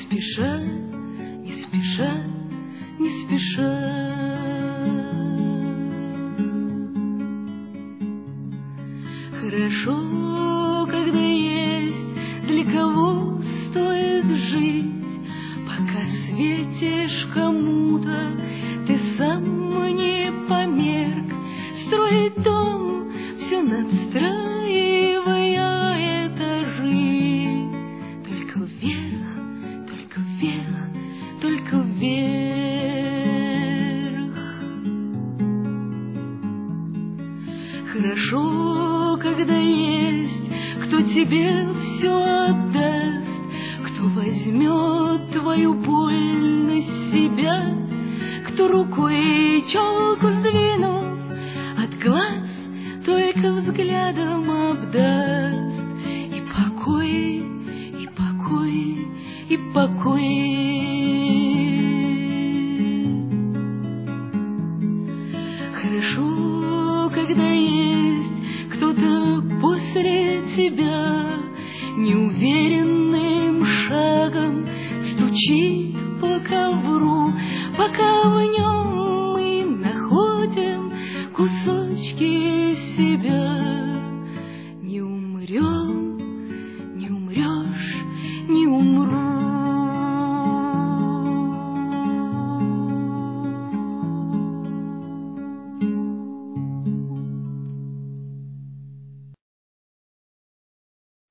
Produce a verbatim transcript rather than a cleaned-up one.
спеша, не спеша, не спеша. Хорошо, когда есть для кого стоит жить, пока светишь кому-то, ты сам не померк. Строить дом, все надстраивая этажи, только вверх, только вверх, только вверх. Хорошо, когда есть кто тебе все отдаст, кто возьмет твою боль на себя, кто рукой челку сдвинув от глаз только взглядом обдаст. И покой, и покой, и покой. Хорошо, когда есть кто-то после тебя, неуверенным шагом стучит по ковру, пока вы не